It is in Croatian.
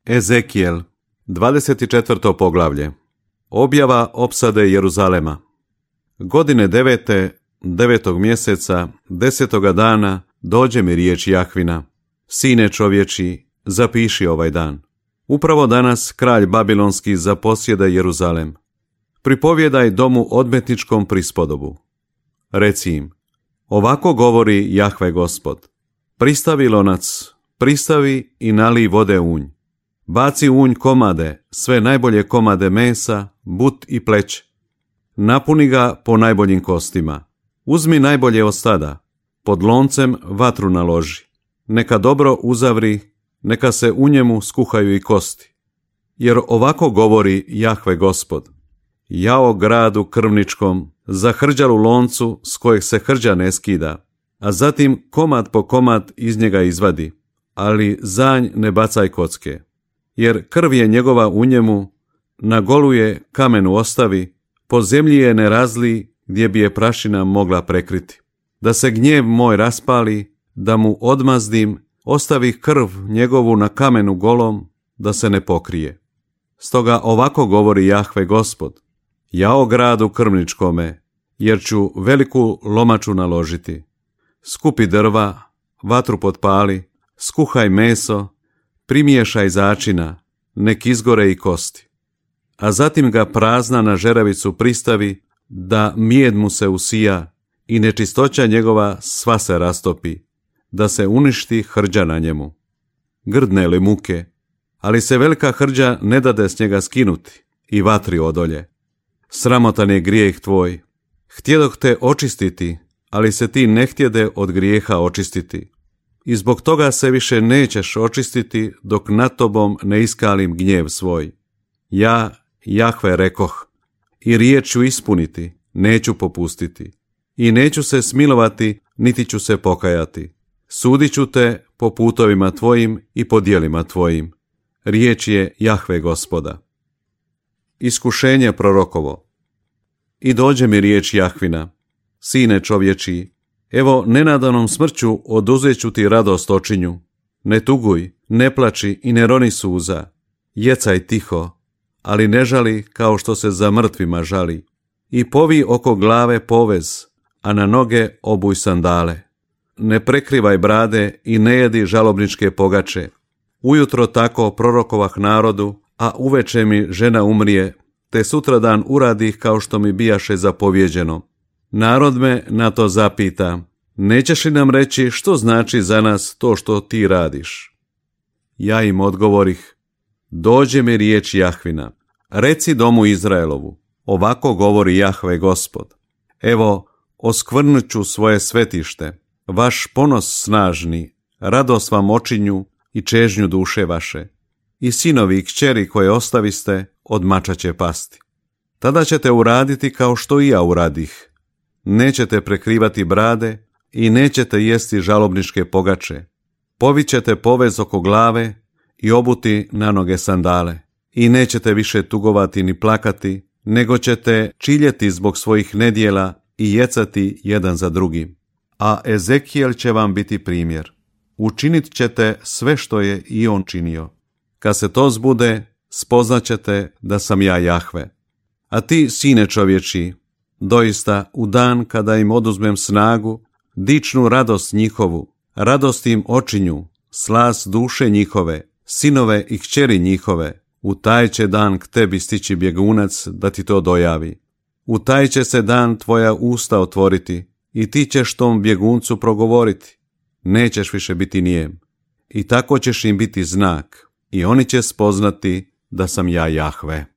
Ezekijel, 24. poglavlje. Objava opsade Jeruzalema. Godine 9. mjeseca, 10. dana, dođe mi riječ Jahvina. Sine čovječi, zapiši ovaj dan. Upravo danas kralj Babilonski zaposjeda Jeruzalem. Pripovjedaj domu odmetničkom prispodobu. Reci im, ovako govori Jahve Gospod. Pristavi lonac, pristavi i nalij vode unj. Baci unj komade, sve najbolje komade mesa, but i pleće. Napuni ga po najboljim kostima. Uzmi najbolje od stada, pod loncem vatru naloži. Neka dobro uzavri, neka se u njemu skuhaju i kosti. Jer ovako govori Jahve Gospod. Jao gradu krvničkom, za hrđalu loncu s kojeg se hrđa ne skida, a zatim komad po komad iz njega izvadi, ali zanj ne bacaj kocke. Jer krv je njegova u njemu, na golu je kamenu ostavi, po zemlji je ne razli gdje bi je prašina mogla prekriti. Da se gnjev moj raspali, da mu odmazdim, ostavi krv njegovu na kamenu golom, da se ne pokrije. Stoga ovako govori Jahve Gospod. Jao gradu krvničkome, jer ću veliku lomaču naložiti. Skupi drva, vatru potpali, skuhaj meso, primiješaj začina, nek izgore i kosti. A zatim ga prazna na žeravicu pristavi, da mijed mu se usija i nečistoća njegova sva se rastopi, da se uništi hrđa na njemu. Grdne li muke, ali se velika hrđa ne dade s njega skinuti i vatri odolje. Sramotan je grijeh tvoj. Htjedoh te očistiti, ali se ti ne htjede od grijeha očistiti. I zbog toga se više nećeš očistiti dok nad tobom ne iskalim gnjev svoj. Ja, Jahve, rekoh, i riječ ću ispuniti, neću popustiti. I neću se smilovati, niti ću se pokajati. Sudit ću te po putovima tvojim i po djelima tvojim. Riječ je Jahve Gospoda. Iskušenje prorokovo. I dođe mi riječ Jahvina. Sine čovječi, evo nenadanom smrću oduzet ću ti radost očinju. Ne tuguj, ne plači i ne roni suza. Jecaj tiho, ali ne žali kao što se za mrtvima žali. I povi oko glave povez, a na noge obuj sandale. Ne prekrivaj brade i ne jedi žalobničke pogače. Ujutro tako prorokovah narodu, a uveče mi žena umrije, te sutradan uradih kao što mi bijaše zapovjeđeno. Narod me na to zapita, nećeš li nam reći što znači za nas to što ti radiš? Ja im odgovorih, dođe mi riječ Jahvina, reci domu Izraelovu, ovako govori Jahve Gospod. Evo, oskvrnut ću svoje svetište, vaš ponos snažni, radost vam očinju i čežnju duše vaše. I sinovi i kćeri koje ostaviste, od mača će pasti. Tada ćete uraditi kao što i ja uradih. Nećete prekrivati brade i nećete jesti žalobničke pogače. Povićete povez oko glave i obuti na noge sandale. I nećete više tugovati ni plakati, nego ćete čiljeti zbog svojih nedjela i jecati jedan za drugim. A Ezekijel će vam biti primjer. Učinit ćete sve što je i on činio. Kad se to zbude, spoznaćete da sam ja Jahve. A ti, sine čovječi, doista u dan kada im oduzmem snagu, dičnu radost njihovu, radost im očinju, slas duše njihove, sinove i kćeri njihove, u taj će dan k tebi stići bjegunac da ti to dojavi. U taj će se dan tvoja usta otvoriti i ti ćeš tom bjeguncu progovoriti. Nećeš više biti nijem. I tako ćeš im biti znak i oni će spoznati da sam ja Jahve.